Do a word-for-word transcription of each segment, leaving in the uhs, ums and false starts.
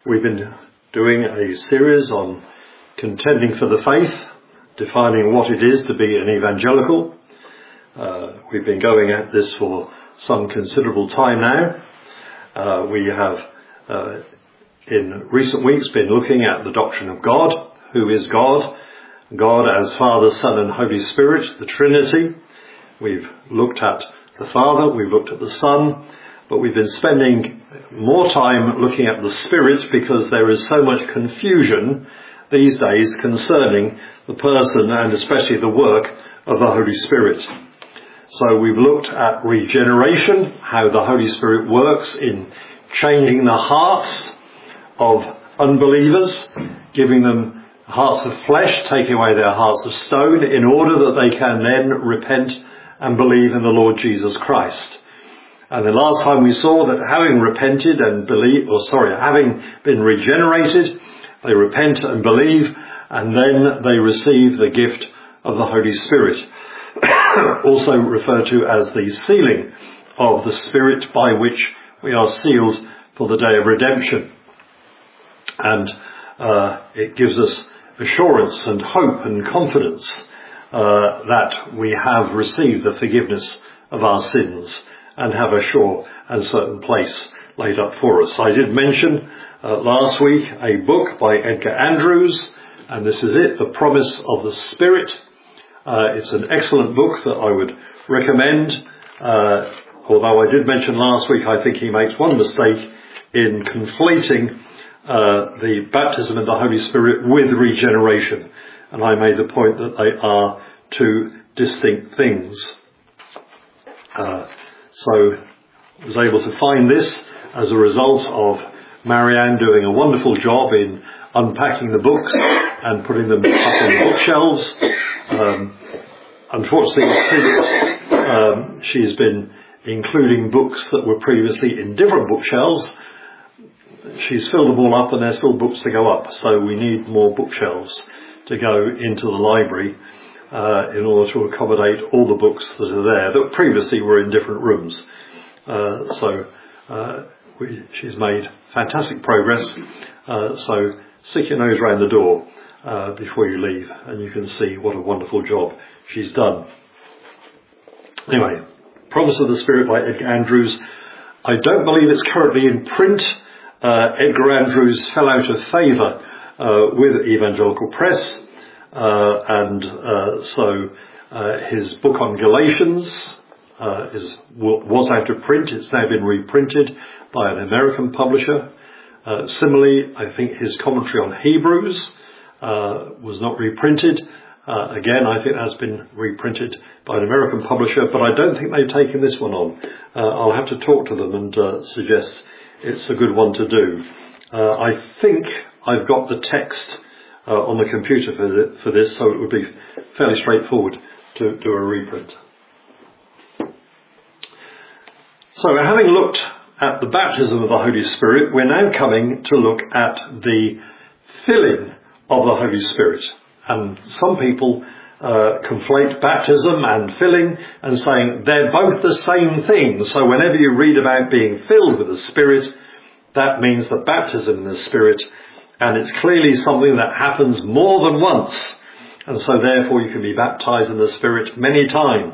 We've been doing a series on contending for the faith, defining what it is to be an evangelical. Uh, we've been going at this for some considerable time now. Uh, we have, uh, in recent weeks, been looking at the doctrine of God. Who is God? God as Father, Son and Holy Spirit, the Trinity. We've looked at the Father, we've looked at the Son, but we've been spending more time looking at the Spirit because there is so much confusion these days concerning the person and especially the work of the Holy Spirit. So we've looked at regeneration, how the Holy Spirit works in changing the hearts of unbelievers, giving them hearts of flesh, taking away their hearts of stone, in order that they can then repent and believe in the Lord Jesus Christ. And the last time we saw that having repented and believe, or sorry, having been regenerated, they repent and believe, and then they receive the gift of the Holy Spirit, also referred to as the sealing of the Spirit, by which we are sealed for the day of redemption. And uh, it gives us assurance and hope and confidence uh, that we have received the forgiveness of our sins and have a sure and certain place laid up for us. I did mention uh, last week a book by Edgar Andrews, and this is it, The Promise of the Spirit. Uh, it's an excellent book that I would recommend, uh, although I did mention last week I think he makes one mistake in conflating uh, the baptism in the Holy Spirit with regeneration, and I made the point that they are two distinct things. Uh, So I was able to find this as a result of Marianne doing a wonderful job in unpacking the books and putting them up on the bookshelves. Um, unfortunately, since um, she's been including books that were previously in different bookshelves, she's filled them all up and there's still books to go up. So we need more bookshelves to go into the library Uh, in order to accommodate all the books that are there that previously were in different rooms. Uh, so uh, we, she's made fantastic progress. Uh, so stick your nose round the door uh, before you leave and you can see what a wonderful job she's done. Anyway, Promise of the Spirit by Edgar Andrews. I don't believe it's currently in print. Uh, Edgar Andrews fell out of favour uh, with Evangelical Press. Uh, and uh, so uh, his book on Galatians uh, is was out of print. It's now been reprinted by an American publisher. Uh, similarly, I think his commentary on Hebrews uh, was not reprinted. Uh, again, I think that's been reprinted by an American publisher, but I don't think they've taken this one on. Uh, I'll have to talk to them and uh, suggest it's a good one to do. Uh, I think I've got the text Uh, on the computer for, the, for this, so it would be fairly straightforward to do a reprint. So having looked at the baptism of the Holy Spirit, we're now coming to look at the filling of the Holy Spirit. And some people uh, conflate baptism and filling and saying they're both the same thing. So whenever you read about being filled with the Spirit, that means the baptism in the Spirit. And it's clearly something that happens more than once. And so therefore you can be baptized in the Spirit many times.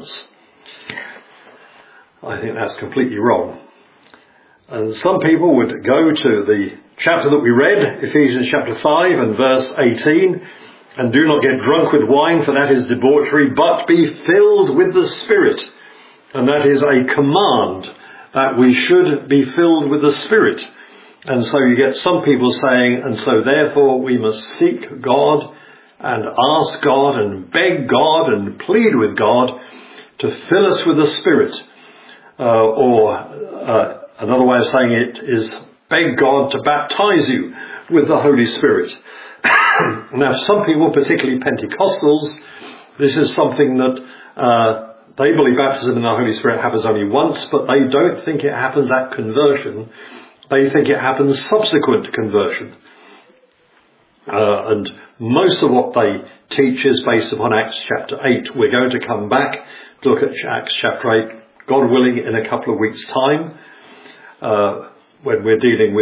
I think that's completely wrong. And some people would go to the chapter that we read, Ephesians chapter five and verse eighteen, and do not get drunk with wine, for that is debauchery, but be filled with the Spirit. And that is a command that we should be filled with the Spirit. And so you get some people saying, and so therefore we must seek God and ask God and beg God and plead with God to fill us with the Spirit. Uh, or uh, another way of saying it is beg God to baptize you with the Holy Spirit. Now, some people, particularly Pentecostals, this is something that uh, they believe baptism in the Holy Spirit happens only once, but they don't think it happens at conversion. They think it happens subsequent to conversion. Uh, and most of what they teach is based upon Acts chapter eight. We're going to come back to look at Acts chapter eight, God willing, in a couple of weeks' time, uh, when we're dealing with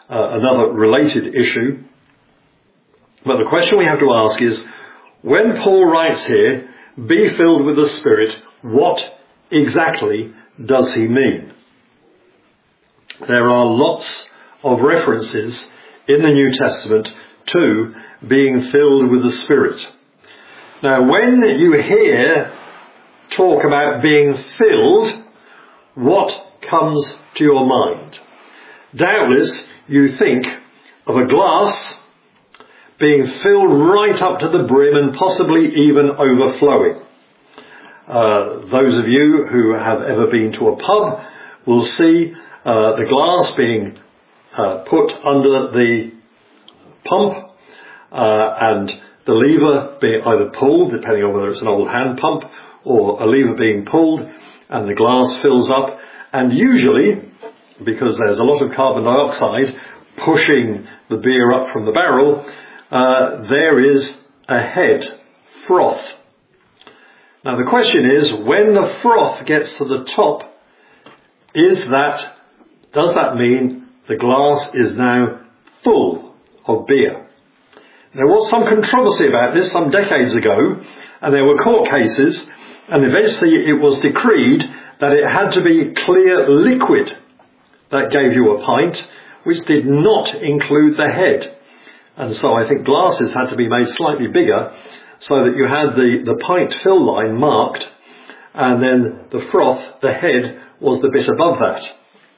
uh, another related issue. But the question we have to ask is, when Paul writes here, be filled with the Spirit, what exactly does he mean? There are lots of references in the New Testament to being filled with the Spirit. Now, when you hear talk about being filled, what comes to your mind? Doubtless, you think of a glass being filled right up to the brim and possibly even overflowing. Uh, those of you who have ever been to a pub will see uh, the glass being uh, put under the pump uh, and the lever being either pulled, depending on whether it's an old hand pump, or a lever being pulled, and the glass fills up. And usually, because there's a lot of carbon dioxide pushing the beer up from the barrel, uh, there is a head, froth. Now the question is, when the froth gets to the top, is that, does that mean the glass is now full of beer? There was some controversy about this some decades ago, and there were court cases, and eventually it was decreed that it had to be clear liquid that gave you a pint, which did not include the head. And so I think glasses had to be made slightly bigger so that you had the, the pint fill line marked, and then the froth, the head, was the bit above that.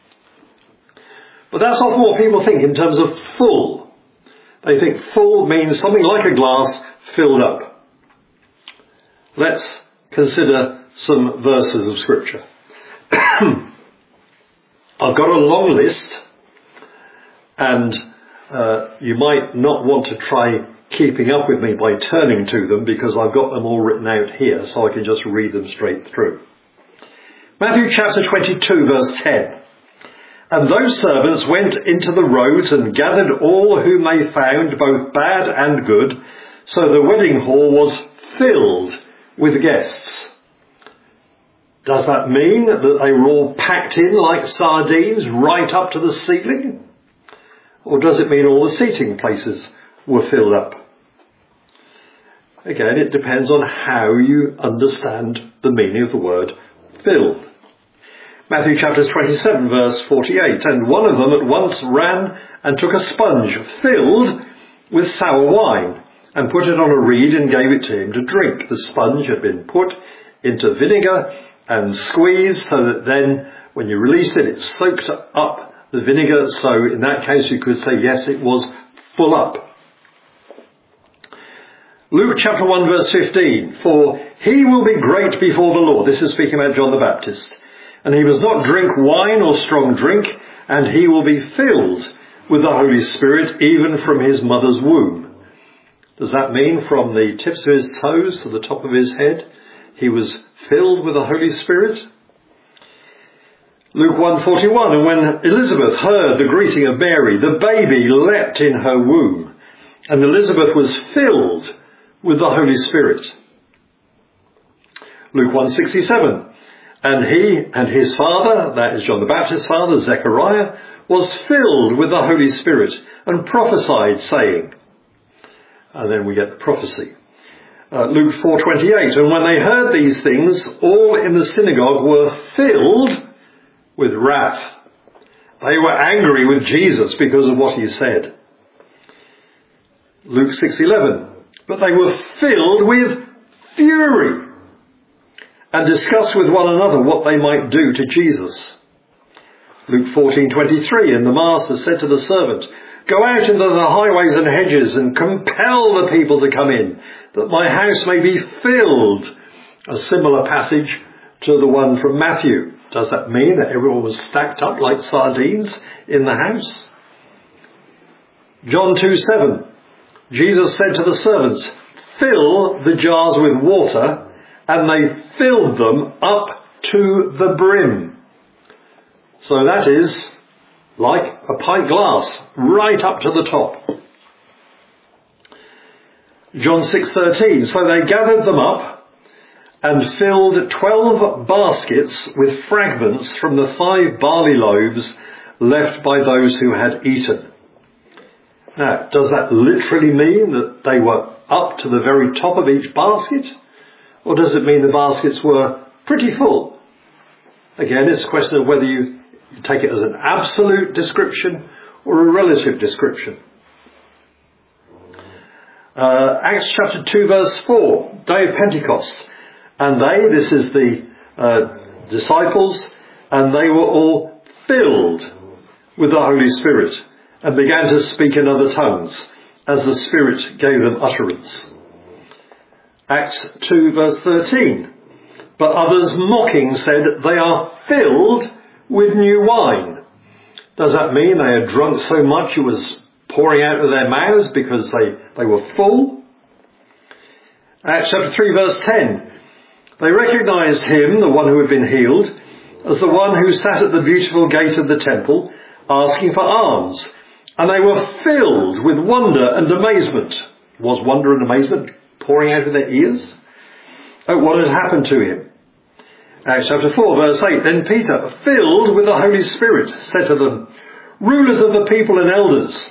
But that's often what people think in terms of full. They think full means something like a glass filled up. Let's consider some verses of Scripture. I've got a long list, and uh, you might not want to try keeping up with me by turning to them, because I've got them all written out here, so I can just read them straight through. Matthew chapter twenty-two, verse ten. And those servants went into the roads and gathered all whom they found, both bad and good, so the wedding hall was filled with guests. Does that mean that they were all packed in like sardines right up to the ceiling? Or does it mean all the seating places were filled up? Again, it depends on how you understand the meaning of the word filled. Matthew chapter twenty-seven, verse forty-eight. And one of them at once ran and took a sponge filled with sour wine and put it on a reed and gave it to him to drink. The sponge had been put into vinegar and squeezed so that then when you released it, it soaked up the vinegar. So in that case, you could say, yes, it was full up. Luke chapter one, verse fifteen. For he will be great before the Lord. This is speaking about John the Baptist. And he must not drink wine or strong drink, and he will be filled with the Holy Spirit even from his mother's womb. Does that mean from the tips of his toes to the top of his head, he was filled with the Holy Spirit? Luke one forty-one. And when Elizabeth heard the greeting of Mary, the baby leapt in her womb, and Elizabeth was filled with the Holy Spirit. Luke one sixty-seven. And he and his father, that is John the Baptist's father, Zechariah, was filled with the Holy Spirit and prophesied, saying, and then we get the prophecy. Uh, Luke four twenty-eight. And when they heard these things, all in the synagogue were filled with wrath. They were angry with Jesus because of what he said. Luke six eleven. But they were filled with fury and discussed with one another what they might do to Jesus. Luke fourteen twenty-three. And the master said to the servant, go out into the highways and hedges and compel the people to come in, that my house may be filled. A similar passage to the one from Matthew. Does that mean that everyone was stacked up like sardines in the house? John two seven. Jesus said to the servants, fill the jars with water, and they filled them up to the brim. So that is like a pint glass, right up to the top. John six thirteen. So they gathered them up and filled twelve baskets with fragments from the five barley loaves left by those who had eaten. Now, does that literally mean that they were up to the very top of each basket? Or does it mean the baskets were pretty full? Again, it's a question of whether you take it as an absolute description or a relative description. Uh, Acts chapter two verse four, day of Pentecost. And they, this is the uh, disciples, and they were all filled with the Holy Spirit and began to speak in other tongues as the Spirit gave them utterance. Acts two verse thirteen. But others mocking said, they are filled with new wine. Does that mean they had drunk so much it was pouring out of their mouths because they, they were full? Acts chapter three verse ten. They recognized him, the one who had been healed, as the one who sat at the beautiful gate of the temple asking for alms. And they were filled with wonder and amazement. Was wonder and amazement pouring out of their ears at what had happened to him? Acts chapter four verse eight. Then Peter, filled with the Holy Spirit, said to them, rulers of the people and elders,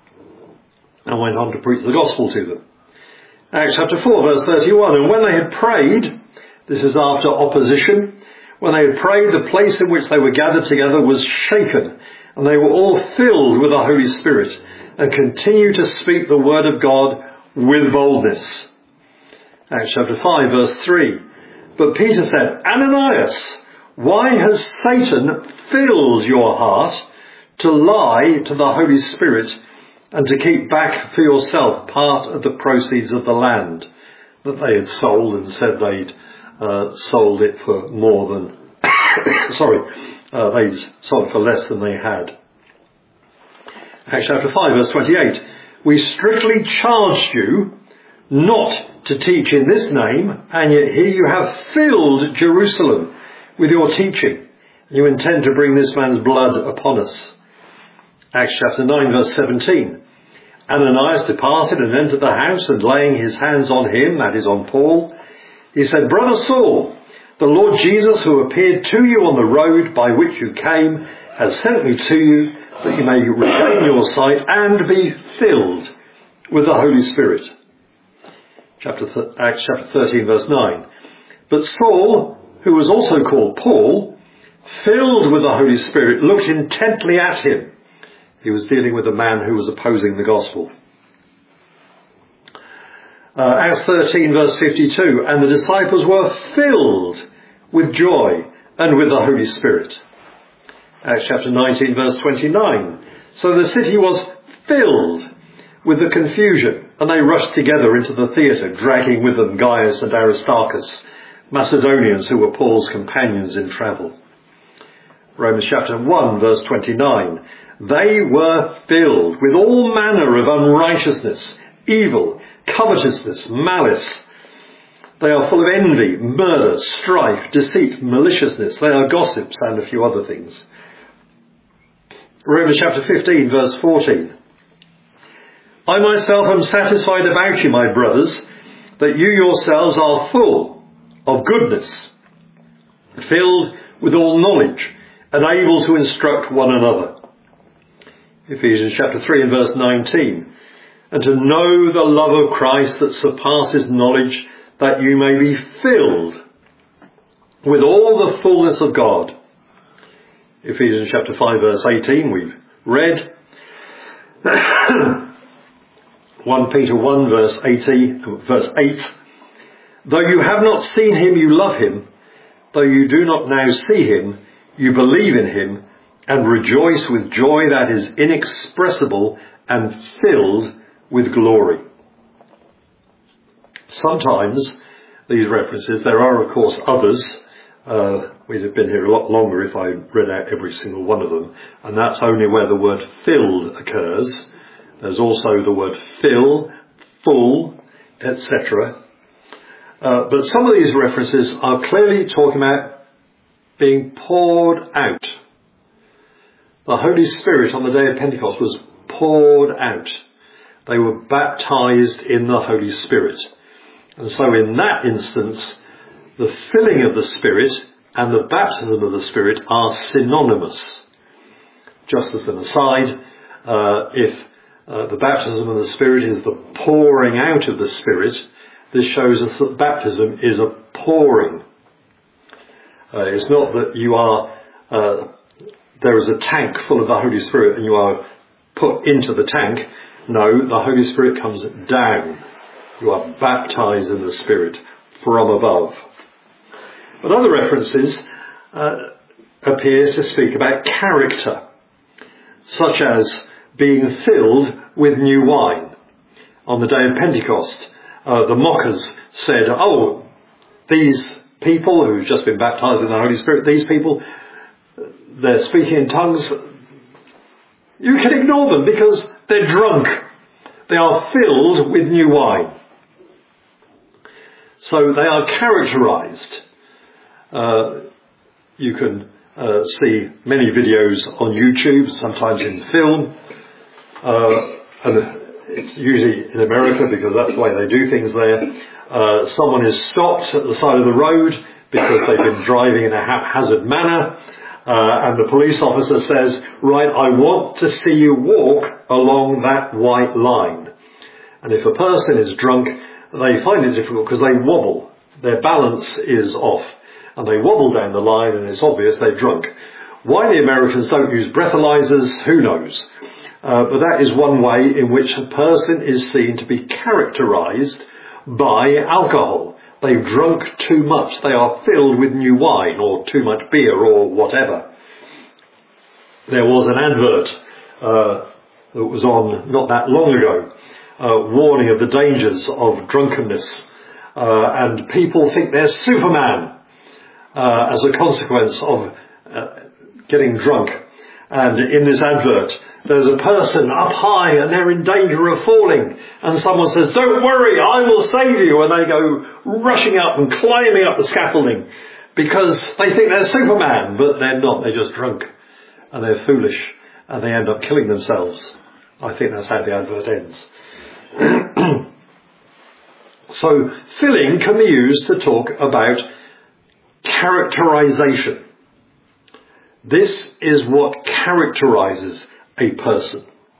and went on to preach the gospel to them. Acts chapter four verse thirty-one. And when they had prayed, this is after opposition, when they had prayed, the place in which they were gathered together was shaken, and they were all filled with the Holy Spirit, and continued to speak the word of God with boldness. Acts chapter five verse three. But Peter said, Ananias, why has Satan filled your heart to lie to the Holy Spirit and to keep back for yourself part of the proceeds of the land that they had sold, and said they'd uh, sold it for more than, sorry, uh, they'd sold it for less than they had. Acts chapter five verse twenty-eight. We strictly charged you not to teach in this name, and yet here you have filled Jerusalem with your teaching. You intend to bring this man's blood upon us. Acts chapter nine verse seventeen. Ananias departed and entered the house, and laying his hands on him, that is on Paul, he said, Brother Saul, the Lord Jesus, who appeared to you on the road by which you came, has sent me to you, that you may regain your sight and be filled with the Holy Spirit. Chapter th- Acts chapter thirteen verse nine. But Saul, who was also called Paul, filled with the Holy Spirit, looked intently at him. He was dealing with a man who was opposing the gospel. Uh, Acts thirteen verse fifty-two. And the disciples were filled with joy and with the Holy Spirit. Acts chapter nineteen verse twenty-nine. So the city was filled with the confusion, and they rushed together into the theatre, dragging with them Gaius and Aristarchus, Macedonians who were Paul's companions in travel. Romans chapter one verse twenty-nine. They were filled with all manner of unrighteousness, evil, covetousness, malice. They are full of envy, murder, strife, deceit, maliciousness. They are gossips and a few other things. Romans chapter fifteen verse fourteen. I myself am satisfied about you, my brothers, that you yourselves are full of goodness, filled with all knowledge, and able to instruct one another. Ephesians chapter three and verse nineteen. And to know the love of Christ that surpasses knowledge, that you may be filled with all the fullness of God. Ephesians chapter five verse eighteen we've read. First Peter one verse eighteen, verse eight. Though you have not seen him, you love him. Though you do not now see him, you believe in him and rejoice with joy that is inexpressible and filled with glory. Sometimes these references, there are of course others, uh, we'd have been here a lot longer if I read out every single one of them, and that's only where the word filled occurs. There's also the word fill, full, et cetera. Uh, but some of these references are clearly talking about being poured out. The Holy Spirit on the day of Pentecost was poured out. They were baptized in the Holy Spirit. And so in that instance, the filling of the Spirit and the baptism of the Spirit are synonymous. Just as an aside, uh, if uh, the baptism of the Spirit is the pouring out of the Spirit. This shows us that baptism is a pouring. Uh, it's not that you are, uh, there is a tank full of the Holy Spirit and you are put into the tank. No, the Holy Spirit comes down. You are baptized in the Spirit from above. But other references uh, appear to speak about character, such as being filled with new wine. On the day of Pentecost, uh, the mockers said, oh, these people who've just been baptized in the Holy Spirit, these people, they're speaking in tongues. You can ignore them because they're drunk. They are filled with new wine. So they are characterized. Uh, you can uh, see many videos on YouTube, sometimes in film. Uh, and it's usually in America because that's the way they do things there. Uh, someone is stopped at the side of the road because they've been driving in a haphazard manner. Uh, and the police officer says, right, I want to see you walk along that white line. And if a person is drunk, they find it difficult because they wobble. Their balance is off. And they wobble down the line and it's obvious they're drunk. Why the Americans don't use breathalyzers, who knows? Uh, but that is one way in which a person is seen to be characterized by alcohol. They've drunk too much. They are filled with new wine or too much beer or whatever. There was an advert uh, that was on not that long ago, uh, warning of the dangers of drunkenness. Uh, and people think they're Superman uh, as a consequence of uh, getting drunk. And in this advert, there's a person up high and they're in danger of falling. And someone says, don't worry, I will save you. And they go rushing up and climbing up the scaffolding because they think they're Superman, but they're not. They're just drunk and they're foolish and they end up killing themselves. I think that's how the advert ends. So filling can be used to talk about characterization. This is what characterizes a person.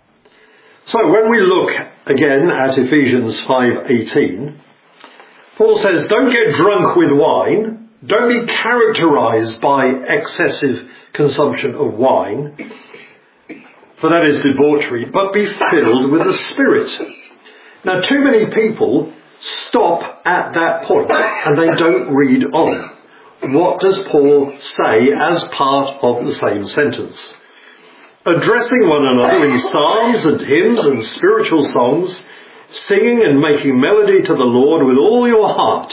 So when we look again at Ephesians five eighteen, Paul says, don't get drunk with wine. Don't be characterized by excessive consumption of wine, for that is debauchery, but be filled with the Spirit. Now, too many people stop at that point and they don't read on. What does Paul say as part of the same sentence? Addressing one another in psalms and hymns and spiritual songs, singing and making melody to the Lord with all your heart.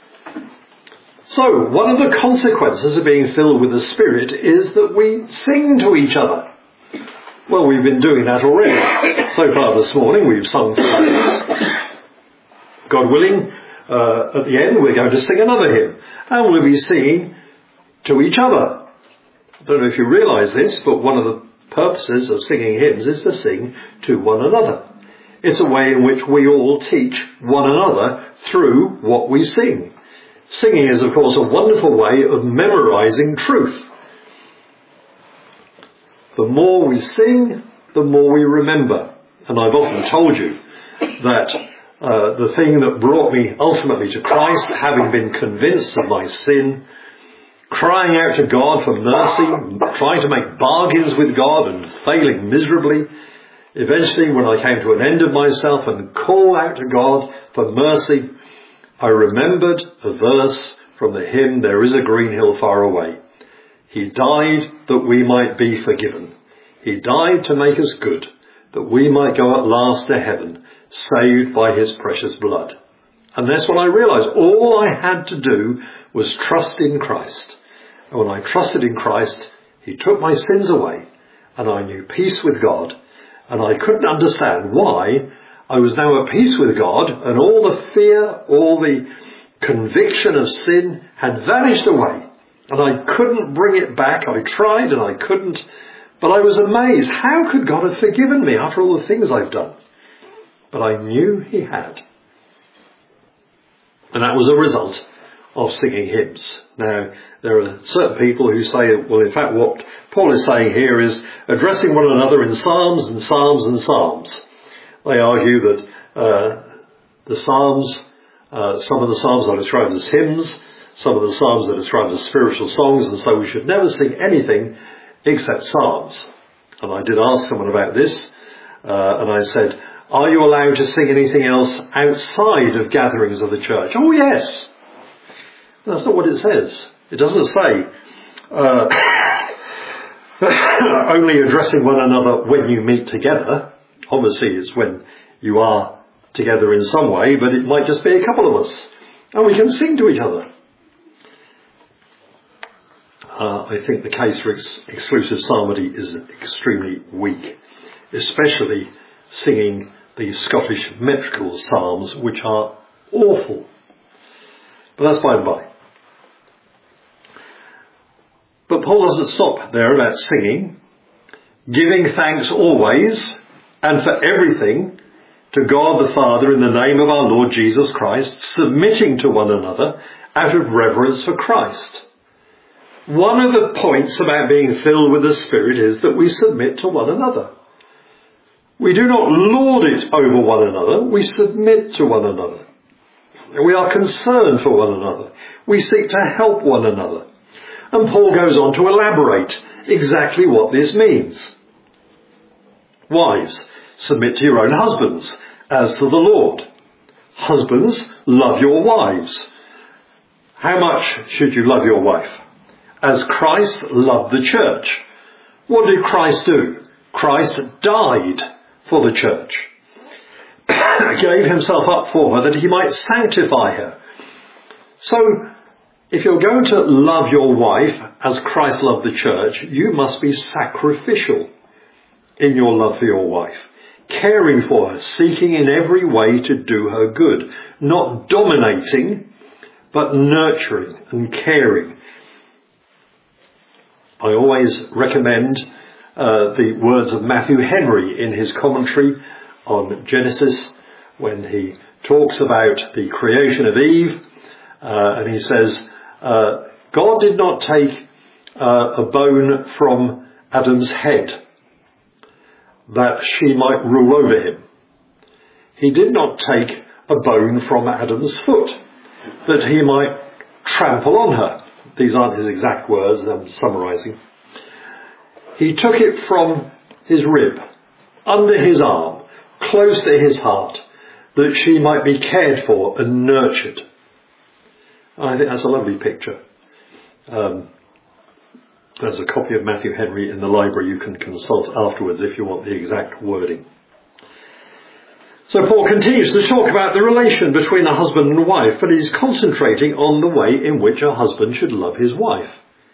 So, one of the consequences of being filled with the Spirit is that we sing to each other. Well, we've been doing that already. So far this morning we've sung praise. God willing, uh, at the end we're going to sing another hymn. And we'll be singing to each other. I don't know if you realise this, but one of the purposes of singing hymns is to sing to one another. It's a way in which we all teach one another through what we sing. Singing is, of course, a wonderful way of memorising truth. The more we sing, the more we remember. And I've often told you that uh, the thing that brought me ultimately to Christ, having been convinced of my sin, crying out to God for mercy, trying to make bargains with God and failing miserably, eventually when I came to an end of myself and called out to God for mercy, I remembered a verse from the hymn, There is a Green Hill Far Away. He died that we might be forgiven. He died to make us good, that we might go at last to heaven, saved by his precious blood. And that's when I realised all I had to do was trust in Christ. And when I trusted in Christ, he took my sins away, and I knew peace with God, and I couldn't understand why I was now at peace with God, and all the fear, all the conviction of sin had vanished away. And I couldn't bring it back. I tried and I couldn't. But I was amazed. How could God have forgiven me after all the things I've done? But I knew he had. And that was a result of singing hymns. Now, there are certain people who say, well, in fact, what Paul is saying here is addressing one another in psalms and psalms and psalms. They argue that uh, the Psalms, uh, some of the Psalms are described as hymns, some of the Psalms are described as spiritual songs, and so we should never sing anything except Psalms. And I did ask someone about this, uh, and I said, are you allowed to sing anything else outside of gatherings of the church? Oh yes! That's not what it says. It doesn't say uh, only addressing one another when you meet together. Obviously it's when you are together in some way, but it might just be a couple of us. And we can sing to each other. Uh, I think the case for ex- exclusive psalmody is extremely weak, especially singing the Scottish metrical psalms, which are awful. But that's by the by. But Paul doesn't stop there about singing, giving thanks always and for everything to God the Father in the name of our Lord Jesus Christ, submitting to one another out of reverence for Christ. One of the points about being filled with the Spirit is that we submit to one another. We do not lord it over one another, we submit to one another. We are concerned for one another. We seek to help one another. And Paul goes on to elaborate exactly what this means. Wives, submit to your own husbands, as to the Lord. Husbands, love your wives. How much should you love your wife? As Christ loved the church. What did Christ do? Christ died for the church. Gave himself up for her that he might sanctify her. So, if you're going to love your wife as Christ loved the church, you must be sacrificial in your love for your wife. Caring for her, seeking in every way to do her good. Not dominating, but nurturing and caring. I always recommend uh, the words of Matthew Henry in his commentary on Genesis when he talks about the creation of Eve, uh, and he says, uh, God did not take uh, a bone from Adam's head that she might rule over him. He did not take a bone from Adam's foot that he might trample on her. These aren't his exact words, I'm summarising. He took it from his rib, under his arm, close to his heart, that she might be cared for and nurtured. I think that's a lovely picture. Um, there's a copy of Matthew Henry in the library you can consult afterwards if you want the exact wording. So Paul continues to talk about the relation between a husband and wife, but he's concentrating on the way in which a husband should love his wife.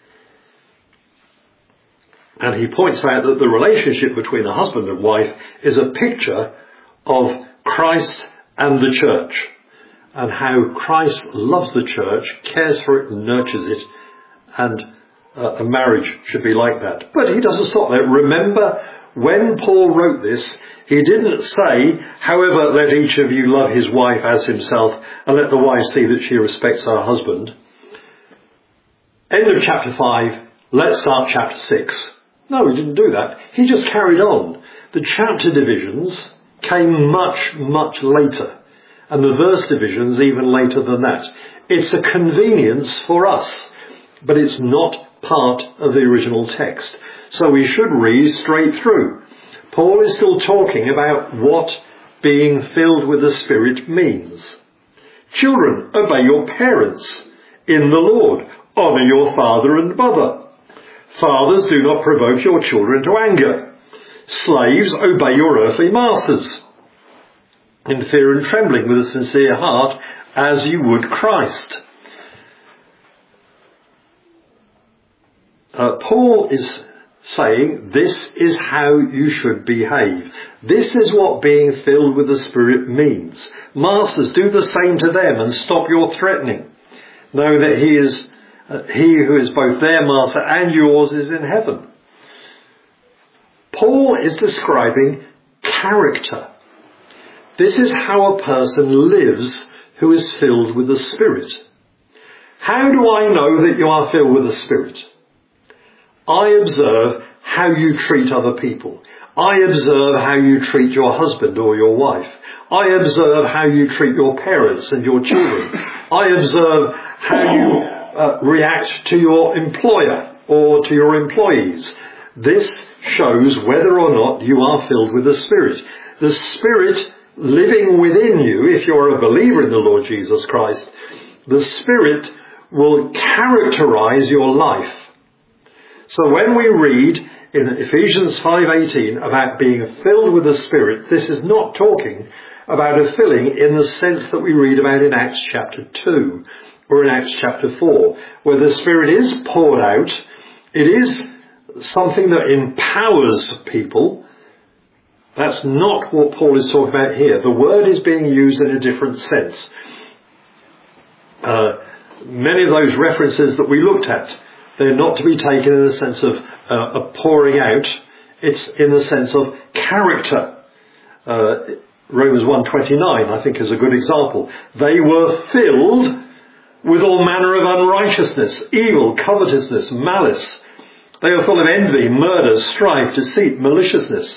And he points out that the relationship between a husband and wife is a picture of Christ and the church, and how Christ loves the church, cares for it and nurtures it, and uh, a marriage should be like that. But he doesn't stop there. Remember, when Paul wrote this, he didn't say, however, let each of you love his wife as himself, and let the wife see that she respects her husband. End of chapter five, let's start chapter six. No, he didn't do that. He just carried on. The chapter divisions came much, much later, and the verse divisions even later than that. It's a convenience for us, but it's not part of the original text. So we should read straight through. Paul is still talking about what being filled with the Spirit means. Children, obey your parents in the Lord. Honour your father and mother. Fathers, do not provoke your children to anger. Slaves, obey your earthly masters in fear and trembling with a sincere heart, as you would Christ. Uh, Paul is saying this is how you should behave. This is what being filled with the Spirit means. Masters, do the same to them and stop your threatening. Know that he is uh, he who is both their master and yours is in heaven. Paul is describing character. This is how a person lives who is filled with the Spirit. How do I know that you are filled with the Spirit? I observe how you treat other people. I observe how you treat your husband or your wife. I observe how you treat your parents and your children. I observe how you uh, react to your employer or to your employees. This shows whether or not you are filled with the Spirit. The Spirit living within you, if you're a believer in the Lord Jesus Christ, the Spirit will characterize your life. So when we read in Ephesians five eighteen about being filled with the Spirit, this is not talking about a filling in the sense that we read about in Acts chapter two or in Acts chapter four, where the Spirit is poured out. It is something that empowers people. That's not what Paul is talking about here. The word is being used in a different sense. Uh, many of those references that we looked at, they're not to be taken in the sense of uh, a pouring out. It's in the sense of character. Uh, Romans one twenty-nine, I think, is a good example. They were filled with all manner of unrighteousness, evil, covetousness, malice. They were full of envy, murder, strife, deceit, maliciousness.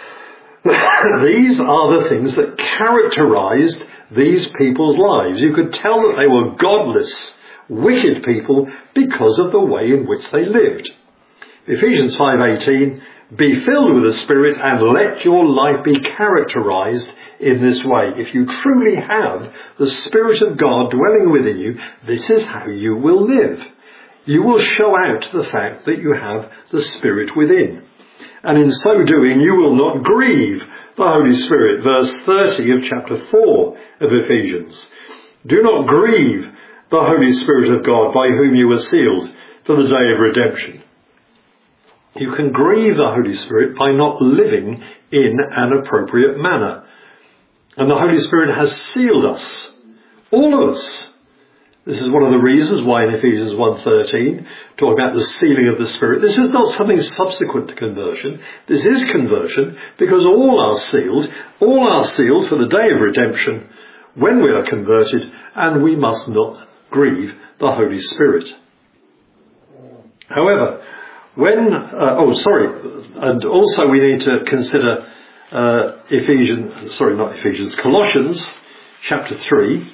These are the things that characterized these people's lives. You could tell that they were godless, wicked people because of the way in which they lived. Ephesians five eighteen, be filled with the Spirit and let your life be characterized in this way. If you truly have the Spirit of God dwelling within you, this is how you will live. You will show out the fact that you have the Spirit within. And in so doing, you will not grieve the Holy Spirit. Verse thirty of chapter four of Ephesians. Do not grieve the Holy Spirit of God, by whom you were sealed for the day of redemption. You can grieve the Holy Spirit by not living in an appropriate manner. And the Holy Spirit has sealed us, all of us. This is one of the reasons why in Ephesians one thirteen, talk about the sealing of the Spirit. This is not something subsequent to conversion. This is conversion, because all are sealed, all are sealed for the day of redemption when we are converted, and we must not grieve the Holy Spirit. However, when, uh, oh sorry, and also we need to consider uh, Ephesians, sorry not Ephesians, Colossians chapter three.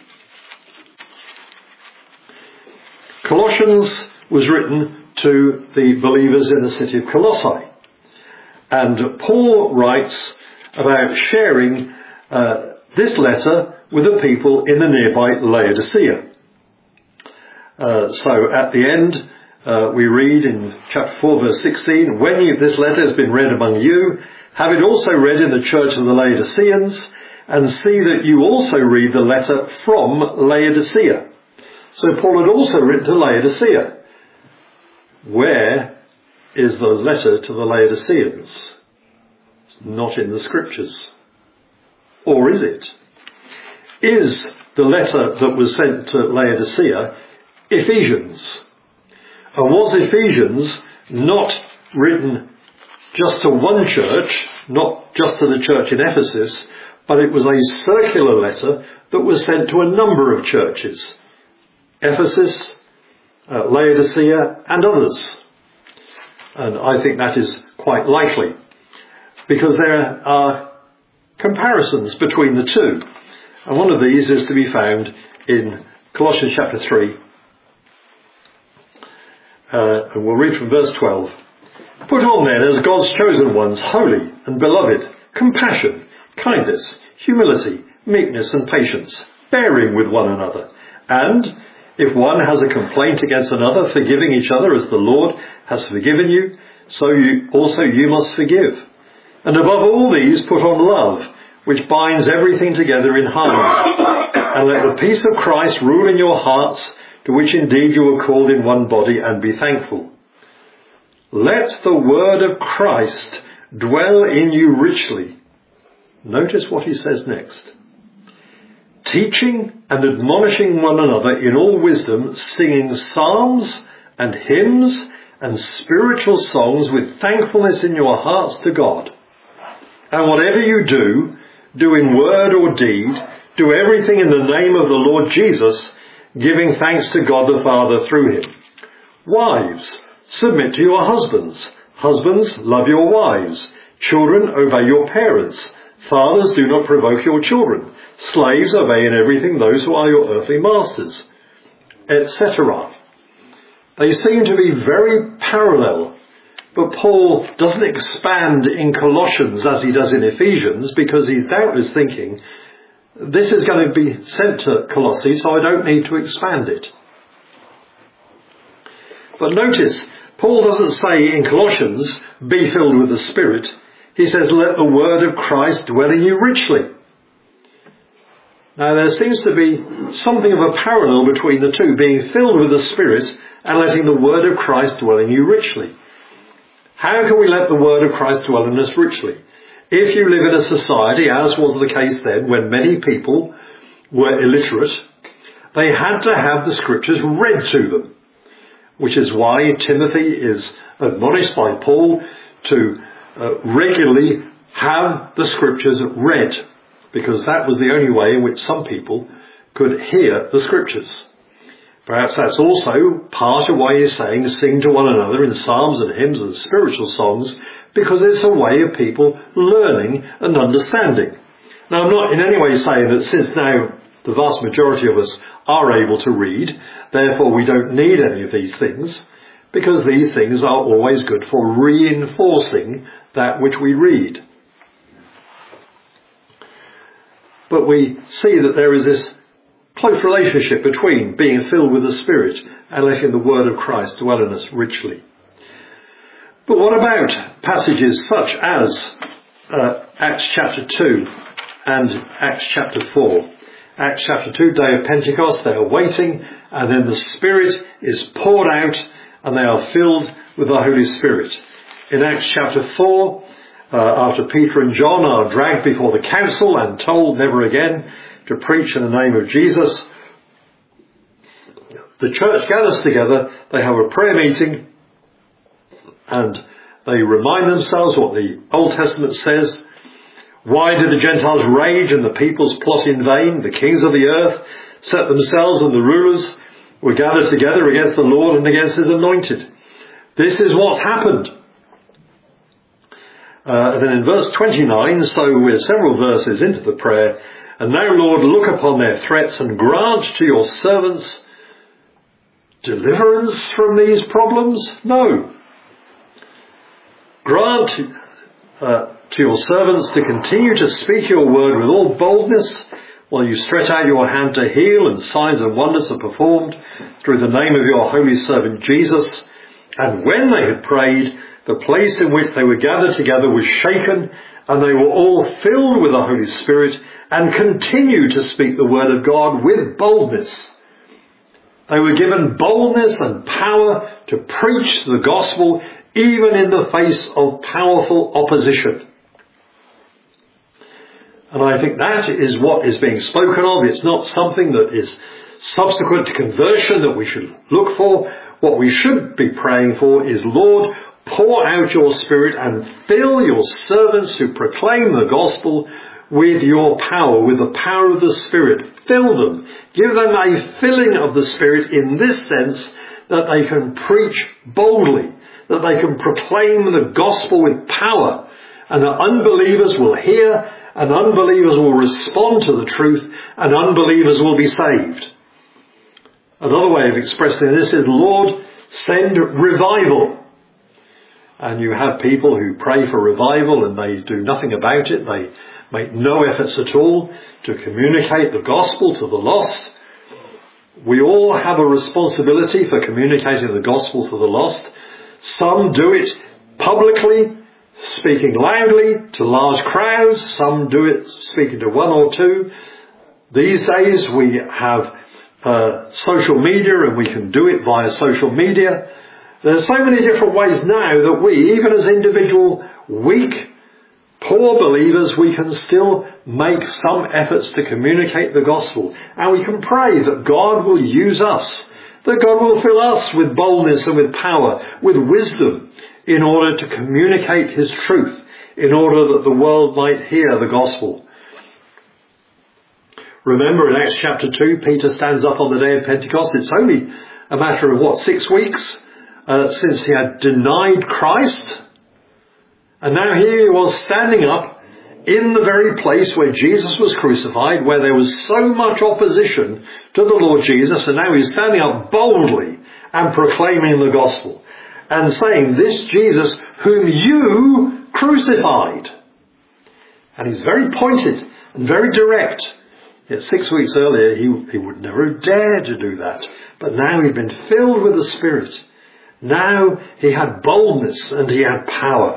Colossians was written to the believers in the city of Colossae. And Paul writes about sharing uh, this letter with the people in the nearby Laodicea. Uh, so at the end, uh, we read in chapter four, verse sixteen, when you, this letter has been read among you, have it also read in the church of the Laodiceans, and see that you also read the letter from Laodicea. So Paul had also written to Laodicea. Where is the letter to the Laodiceans? It's not in the scriptures. Or is it? Is the letter that was sent to Laodicea Ephesians? And was Ephesians not written just to one church, not just to the church in Ephesus, but it was a circular letter that was sent to a number of churches? Ephesus, uh, Laodicea, and others. And I think that is quite likely, because there are comparisons between the two. And one of these is to be found in Colossians chapter three. Uh, and we'll read from verse twelve. Put on then, as God's chosen ones, holy and beloved, compassion, kindness, humility, meekness and patience, bearing with one another. And if one has a complaint against another, forgiving each other as the Lord has forgiven you, so you also you must forgive. And above all these put on love, which binds everything together in harmony. And let the peace of Christ rule in your hearts, to which indeed you were called in one body, and be thankful. Let the word of Christ dwell in you richly. Notice what he says next. Teaching and admonishing one another in all wisdom, singing psalms and hymns and spiritual songs with thankfulness in your hearts to God. And whatever you do, do in word or deed, do everything in the name of the Lord Jesus, giving thanks to God the Father through him. Wives, submit to your husbands. Husbands, love your wives, Children, obey your parents. Fathers, do not provoke your children. Slaves, obey in everything those who are your earthly masters, et cetera. They seem to be very parallel, but Paul doesn't expand in Colossians as he does in Ephesians, because he's doubtless thinking, this is going to be sent to Colossae, so I don't need to expand it. But notice, Paul doesn't say in Colossians, be filled with the Spirit. He says, let the word of Christ dwell in you richly. Now there seems to be something of a parallel between the two, being filled with the Spirit and letting the word of Christ dwell in you richly. How can we let the word of Christ dwell in us richly? If you live in a society, as was the case then, when many people were illiterate, they had to have the scriptures read to them, which is why Timothy is admonished by Paul to uh, regularly have the scriptures read, because that was the only way in which some people could hear the scriptures. Perhaps that's also part of why he's saying sing to one another in psalms and hymns and spiritual songs, because it's a way of people learning and understanding. Now, I'm not in any way saying that since now the vast majority of us are able to read, therefore we don't need any of these things, because these things are always good for reinforcing that which we read. But we see that there is this close relationship between being filled with the Spirit and letting the word of Christ dwell in us richly. But what about passages such as uh, Acts chapter two and Acts chapter four? Acts chapter two, day of Pentecost, they are waiting, and then the Spirit is poured out and they are filled with the Holy Spirit. In Acts chapter four, uh, after Peter and John are dragged before the council and told never again to preach in the name of Jesus, the church gathers together, they have a prayer meeting, and they remind themselves what the Old Testament says. Why did the Gentiles rage and the peoples plot in vain? The kings of the earth set themselves, and the rulers were gathered together against the Lord and against his anointed. This is what's happened. Uh, and then in verse twenty-nine, so we're several verses into the prayer, and now, Lord, look upon their threats and grant to your servants deliverance from these problems? No. Grant uh, to your servants to continue to speak your word with all boldness, while you stretch out your hand to heal, and signs and wonders are performed through the name of your holy servant Jesus. And when they had prayed, the place in which they were gathered together was shaken, and they were all filled with the Holy Spirit, and continued to speak the word of God with boldness. They were given boldness and power to preach the gospel, even in the face of powerful opposition. And I think that is what is being spoken of. It's not something that is subsequent to conversion that we should look for. What we should be praying for is, Lord, pour out your Spirit and fill your servants who proclaim the gospel with your power, with the power of the Spirit. Fill them. Give them a filling of the Spirit in this sense, that they can preach boldly, that they can proclaim the gospel with power, and that unbelievers will hear, and unbelievers will respond to the truth, and unbelievers will be saved. Another way of expressing this is, Lord, send revival. And you have people who pray for revival and they do nothing about it. They make no efforts at all to communicate the gospel to the lost. We all have a responsibility for communicating the gospel to the lost. Some do it publicly, speaking loudly to large crowds. Some do it speaking to one or two. These days we have uh, social media, and we can do it via social media. There's so many different ways now that we, even as individual weak, poor believers, we can still make some efforts to communicate the gospel. And we can pray that God will use us, that God will fill us with boldness and with power, with wisdom, in order to communicate his truth, in order that the world might hear the gospel. Remember in Acts chapter two, Peter stands up on the day of Pentecost. It's only a matter of, what, six weeks uh, since he had denied Christ. And now here he was standing up in the very place where Jesus was crucified, where there was so much opposition to the Lord Jesus, and now he's standing up boldly and proclaiming the gospel and saying, this Jesus whom you crucified. And he's very pointed and very direct. Yet six weeks earlier he, he would never have dared to do that. But now he'd been filled with the Spirit. Now he had boldness and he had power.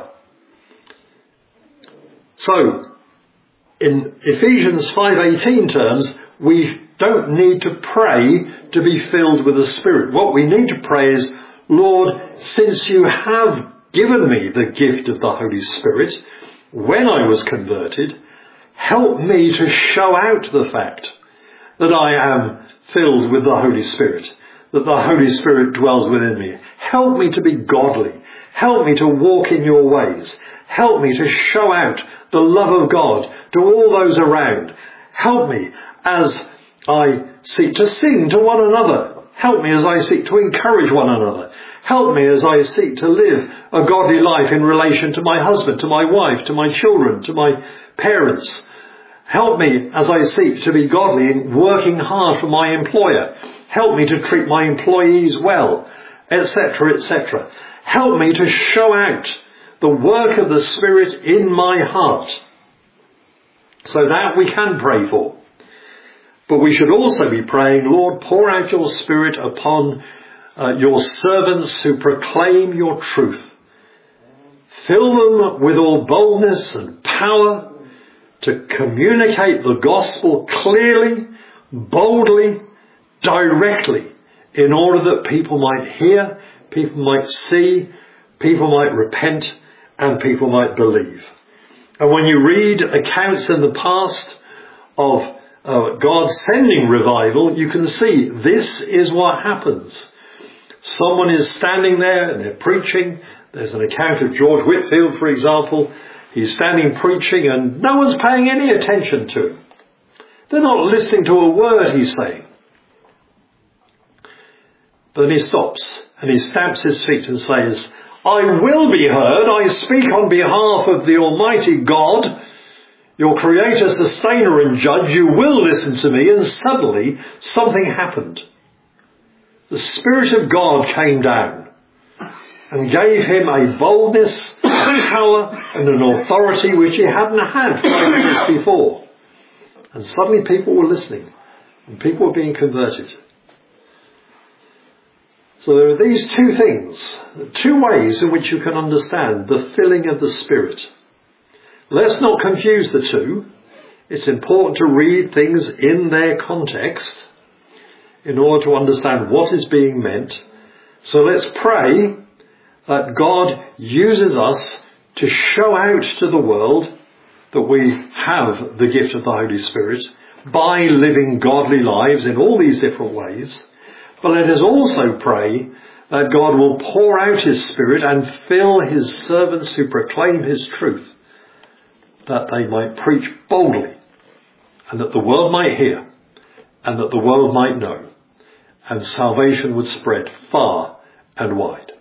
So, in Ephesians five eighteen terms, we don't need to pray to be filled with the Spirit. What we need to pray is, Lord, since you have given me the gift of the Holy Spirit, when I was converted, help me to show out the fact that I am filled with the Holy Spirit, that the Holy Spirit dwells within me. Help me to be godly. Help me to walk in your ways. Help me to show out the love of God to all those around. Help me as I seek to sing to one another. Help me as I seek to encourage one another. Help me as I seek to live a godly life in relation to my husband, to my wife, to my children, to my parents. Help me as I seek to be godly in working hard for my employer. Help me to treat my employees well, et cetera, et cetera. Help me to show out the work of the Spirit in my heart. So that we can pray for. But we should also be praying, Lord, pour out your Spirit upon uh, your servants who proclaim your truth. Fill them with all boldness and power to communicate the gospel clearly, boldly, directly, in order that people might hear, people might see, people might repent, and people might believe. And when you read accounts in the past of uh, God sending revival, you can see this is what happens. Someone is standing there and they're preaching. There's an account of George Whitefield, for example. He's standing preaching and no one's paying any attention to him. They're not listening to a word he's saying. But then he stops and he stamps his feet and says, I will be heard. I speak on behalf of the Almighty God, your creator, sustainer and judge. You will listen to me. And suddenly something happened. The Spirit of God came down and gave him a boldness, a power and an authority which he hadn't had five minutes before. And suddenly people were listening and people were being converted. So there are these two things, two ways in which you can understand the filling of the Spirit. Let's not confuse the two. It's important to read things in their context in order to understand what is being meant. So let's pray that God uses us to show out to the world that we have the gift of the Holy Spirit by living godly lives in all these different ways. But let us also pray that God will pour out his Spirit and fill his servants who proclaim his truth, that they might preach boldly and that the world might hear and that the world might know, and salvation would spread far and wide.